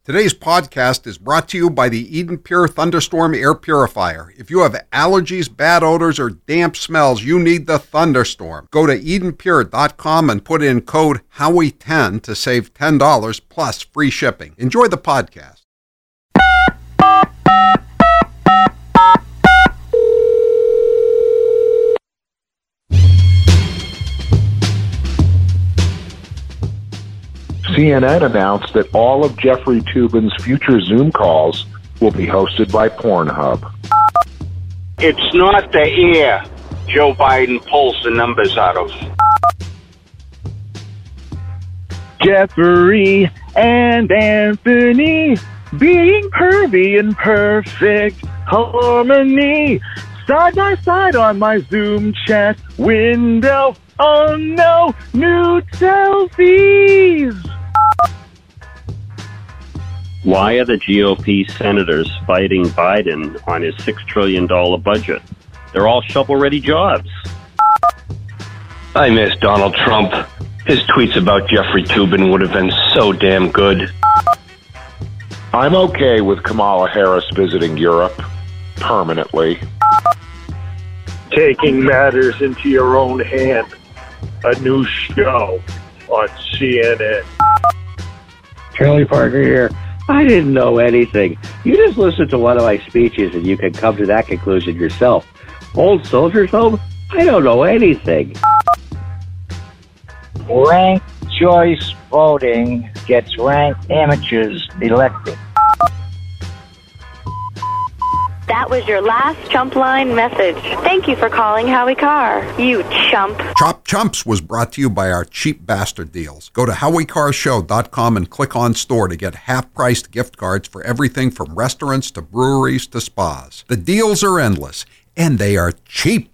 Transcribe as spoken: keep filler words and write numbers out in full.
Today's podcast is brought to you by the Eden Pure Thunderstorm Air Purifier. If you have allergies, bad odors, or damp smells, you need the Thunderstorm. Go to eden pure dot com and put in code Howie ten to save ten dollars plus free shipping. Enjoy the podcast. C N N announced that all of Jeffrey Toobin's future Zoom calls will be hosted by Pornhub. It's not the air Joe Biden pulls the numbers out of. Jeffrey and Anthony being pervy in perfect harmony. Side by side on my Zoom chat window. Oh no, new selfies! Why are the G O P senators fighting Biden on his six trillion dollars budget? They're all shovel-ready jobs. I miss Donald Trump. His tweets about Jeffrey Toobin would have been so damn good. I'm okay with Kamala Harris visiting Europe permanently. Taking matters into your own hand. A new show on C N N. Charlie Parker here. I didn't know anything. You just listen to one of my speeches and you can come to that conclusion yourself. Old Soldiers Home? I don't know anything. Ranked choice voting gets ranked amateurs elected. That was your last Chump Line message. Thank you for calling Howie Carr, you chump. Chop Chumps was brought to you by our cheap bastard deals. Go to howie carr show dot com and click on store to get half-priced gift cards for everything from restaurants to breweries to spas. The deals are endless, and they are cheap.